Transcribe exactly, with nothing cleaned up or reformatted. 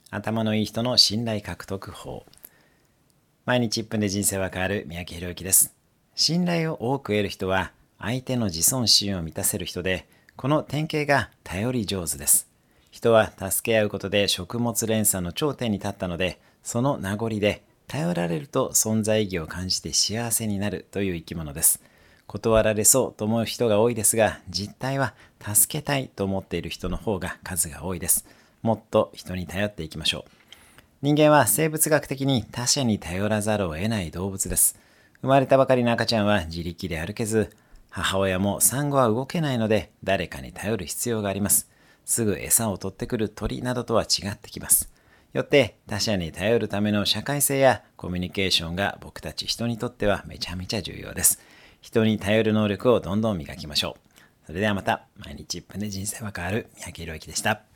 頭のいい人の信頼獲得法。毎日いっぷんで人生は変わる三宅宏之です。信頼を多く得る人は相手の自尊心を満たせる人で、この典型が頼り上手です。人は助け合うことで食物連鎖の頂点に立ったので、その名残で頼られると存在意義を感じて幸せになるという生き物です。断られそうと思う人が多いですが、実態は助けたいと思っている人の方が数が多いです。もっと人に頼っていきましょう。人間は生物学的に他者に頼らざるを得ない動物です。生まれたばかりの赤ちゃんは自力で歩けず、母親も産後は動けないので誰かに頼る必要があります。すぐ餌を取ってくる鳥などとは違ってきます。よって他者に頼るための社会性やコミュニケーションが僕たち人にとってはめちゃめちゃ重要です。人に頼る能力をどんどん磨きましょう。それではまた、毎日いっぷんで人生は変わる三宅宏之でした。